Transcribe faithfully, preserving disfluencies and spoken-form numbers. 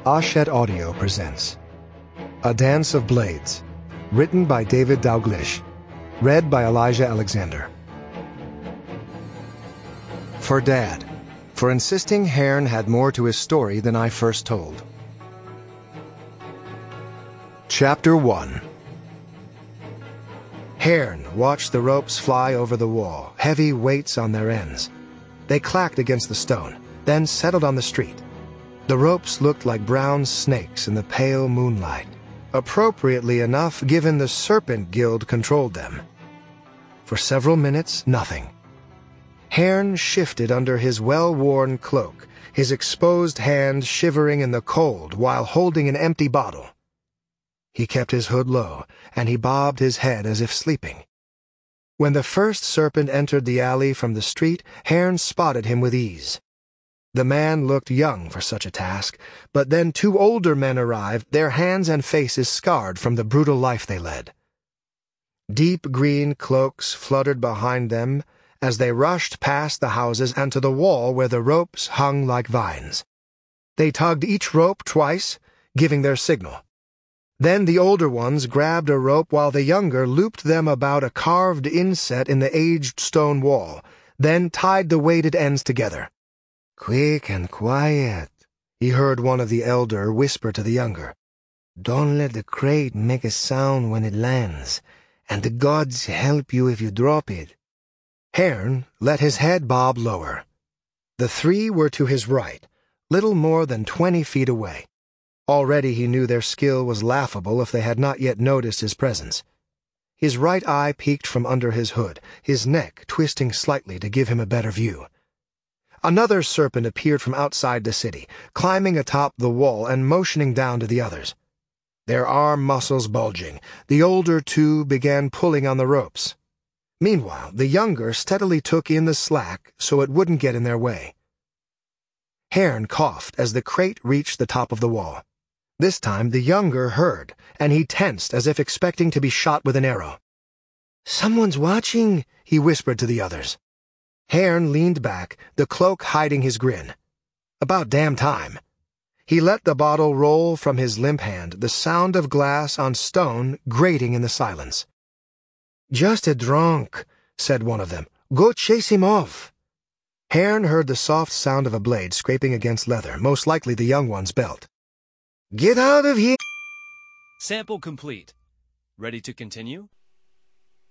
Ashet Audio presents A Dance of Blades, written by David Dalglish, read by Elijah Alexander. For Dad, for insisting Herne had more to his story than I first told. Chapter one. Herne watched the ropes fly over the wall, heavy weights on their ends. They clacked against the stone, then settled on the street. The ropes looked like brown snakes in the pale moonlight, appropriately enough given the Serpent Guild controlled them. For several minutes, nothing. Herne shifted under his well-worn cloak, his exposed hand shivering in the cold while holding an empty bottle. He kept his hood low, and he bobbed his head as if sleeping. When the first serpent entered the alley from the street, Herne spotted him with ease. The man looked young for such a task, but then two older men arrived, their hands and faces scarred from the brutal life they led. Deep green cloaks fluttered behind them as they rushed past the houses and to the wall where the ropes hung like vines. They tugged each rope twice, giving their signal. Then the older ones grabbed a rope while the younger looped them about a carved inset in the aged stone wall, then tied the weighted ends together. "Quick and quiet," he heard one of the elder whisper to the younger. "Don't let the crate make a sound when it lands, and the gods help you if you drop it." Herne let his head bob lower. The three were to his right, little more than twenty feet away. Already he knew their skill was laughable if they had not yet noticed his presence. His right eye peeked from under his hood, his neck twisting slightly to give him a better view. Another serpent appeared from outside the city, climbing atop the wall and motioning down to the others. Their arm muscles bulging, the older two began pulling on the ropes. Meanwhile, the younger steadily took in the slack so it wouldn't get in their way. Herne coughed as the crate reached the top of the wall. This time the younger heard, and he tensed as if expecting to be shot with an arrow. "Someone's watching," he whispered to the others. Herne leaned back, the cloak hiding his grin. About damn time. He let the bottle roll from his limp hand, the sound of glass on stone grating in the silence. "Just a drunk," said one of them. "Go chase him off." Herne heard the soft sound of a blade scraping against leather, most likely the young one's belt. "Get out of here!" Sample complete. Ready to continue?